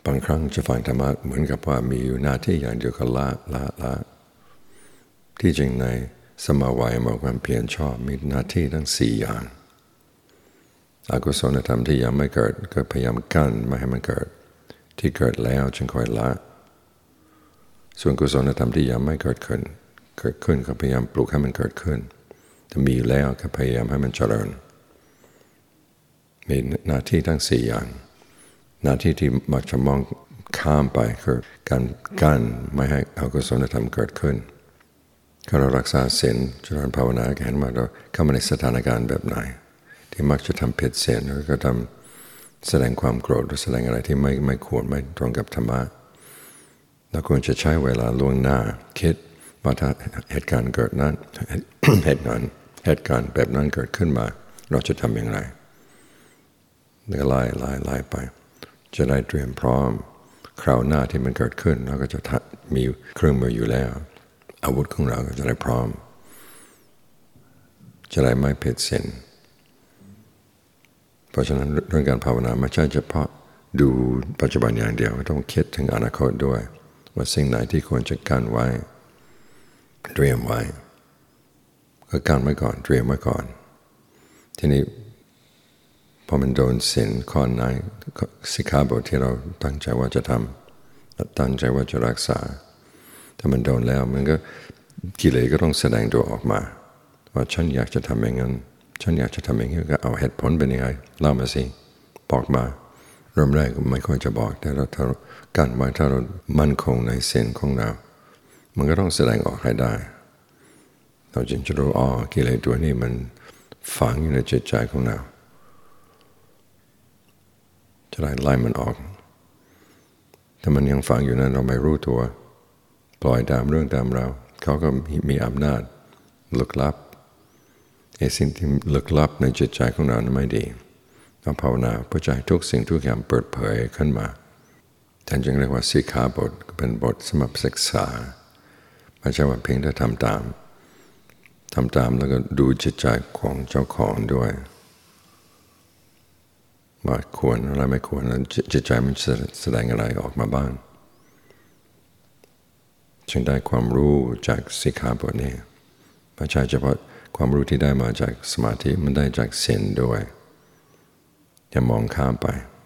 บางครั้งจะฟังธรรมะเหมือนกับว่ามีอยู่หน้าที่อย่างเดียวกับละที่จริงในสมาวัยมความเพียรชอบมีหน้าที่ทั้ง4อย่างอกุศลธรรมที่ยังไม่เกิดก็พยายามกั้นไม่ให้มันเกิดที่เกิดแล้วจึงค่อยละส่วนกุศลธรรมที่ยังไม่เกิดขึ้นก็พยายามปลุกให้มันเกิดขึ้นถ้ามีแล้วก็พยายามให้มันเจริญมีหน้าที่ทั้ง4อย่างหน้าที่ที่มักจะมองข้ามไปคือการกั้นไม่ให้อกุศลธรรมเกิดขึ้นเรารักษาศีลเจริญภาวนาเห็นว่าเราเข้ามาในสถานการณ์แบบไหนที่มักจะทำผิดศีลแล้วก็ทำแสดงความโกรธหรือแสดงอะไรที่ไม่ควรไม่ตรงกับธรรมะเราควรจะใช้เวลาล่วงหน้าคิดว่าถ้าเหตุการณ์เกิดนั้น เหตุการณ์แบบนั้นเกิดขึ้นมาเราจะทำอย่างไรแล้วก็ไล่ไปจะได้เตรียมพร้อมคราวหน้าที่มันเกิดขึ้นเราก็จะมีเครื่องมืออยู่แล้วอาวุธของเราก็จะได้พร้อมจะได้ไม่ผิดศีลเพราะฉะนั้นเรื่องการภาวนาไม่ใช่เฉพาะดูปัจจุบันอย่างเดียวต้องคิดถึงอนาคตด้วยว่าสิ่งไหนที่ควรจะกั้นไว้เตรียมไว้ก็กั้นไว้ก่อนเตรียมไว้ก่อนทีนี้พอมันโดนศีลข้อไหนสิกขาบทที่เราตั้งใจว่าจะทำตั้งใจว่าจะรักษาถ้ามันโดนแล้วมันก็กิเลสก็ต้องแสดงตัวออกมาว่าฉันอยากจะทำอย่างนั้นฉันอยากจะทำอย่างนี้ก็เอาเหตุผลเป็นยังไงเล่ามาสิบอกมาเริ่มแรกก็ไม่ค่อยจะบอกแต่ถ้ากั้นไว้ถ้าเรามั่นคงในศีลของเรามันก็ต้องแสดงออกให้ได้เราจึงจะรู้กิเลสตัวนี้มันฝังอยู่ในจิตใจของเราจะไล่มันออกถ้ามันยังฝังอยู่นั้นเราไม่รู้ตัวปล่อยตามเรื่องตามเราเขาก็มีอำนาจลึกลับไอ้สิ่งที่ลึกลับในจิตใจของเรานั้นไม่ดีต้องภาวนาเพื่อจะให้ทุกสิ่งทุกอย่างเปิดเผยขึ้นมาท่านจึงเรียกว่าสิกขาบทเป็นบทสำหรับศึกษาไม่ใช่ว่าเพียงแต่ทำตามแล้วก็ดูจิตใจของเจ้าของด้วยว่าควรอะไรไม่ควรแล้วจิตใจมันแสดงอะไรออกมาบ้างจึงได้ความรู้จากสิกขาบทนี้ไม่ใช่เฉพาะความรู้ที่ได้มาจากสมาธิมันได้จากศีลด้วยอย่ามองข้ามไป